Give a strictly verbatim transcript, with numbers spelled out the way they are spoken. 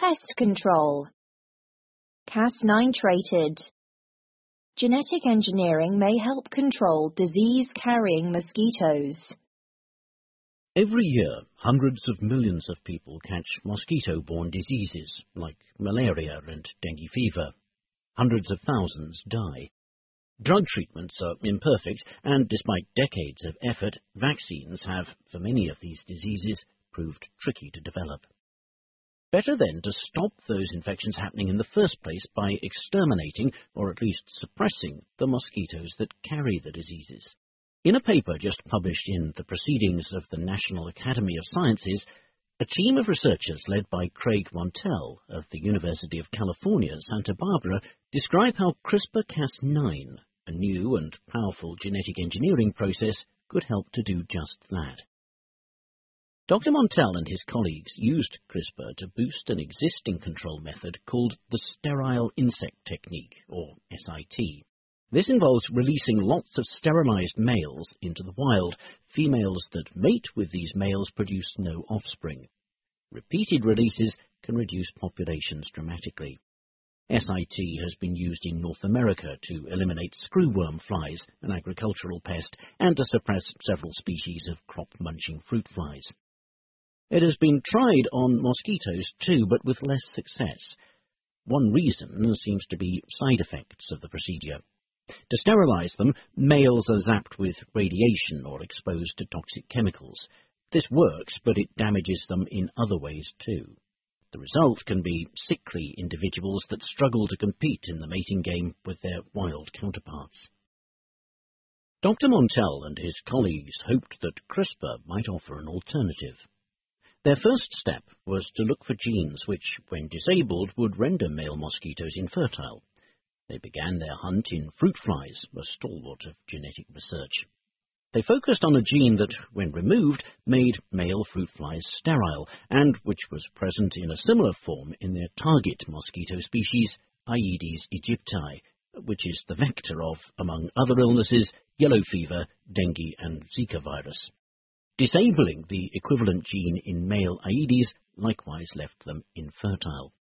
Pest control. Cas nitrated. Genetic engineering may help control disease-carrying mosquitoes. Every year, hundreds of millions of people catch mosquito-borne diseases like malaria and dengue fever. Hundreds of thousands die. Drug treatments are imperfect, and despite decades of effort, vaccines have, for many of these diseases, proved tricky to develop. Better then to stop those infections happening in the first place by exterminating, or at least suppressing, the mosquitoes that carry the diseases. In a paper just published in the Proceedings of the National Academy of Sciences, a team of researchers led by Craig Montel of the University of California, Santa Barbara, describe how CRISPR Cas nine, a new and powerful genetic engineering process, could help to do just that. Doctor Montel and his colleagues used CRISPR to boost an existing control method called the sterile insect technique, or S I T. This involves releasing lots of sterilized males into the wild. Females that mate with these males produce no offspring. Repeated releases can reduce populations dramatically. S I T has been used in North America to eliminate screwworm flies, an agricultural pest, and to suppress several species of crop-munching fruit flies. It has been tried on mosquitoes too, but with less success. One reason seems to be side effects of the procedure. To sterilize them, males are zapped with radiation or exposed to toxic chemicals. This works, but it damages them in other ways too. The result can be sickly individuals that struggle to compete in the mating game with their wild counterparts. Doctor Montel and his colleagues hoped that CRISPR might offer an alternative. Their first step was to look for genes which, when disabled, would render male mosquitoes infertile. They began their hunt in fruit flies, a stalwart of genetic research. They focused on a gene that, when removed, made male fruit flies sterile, and which was present in a similar form in their target mosquito species, Aedes aegypti, which is the vector of, among other illnesses, yellow fever, dengue, and Zika virus. Disabling the equivalent gene in male Aedes likewise left them infertile.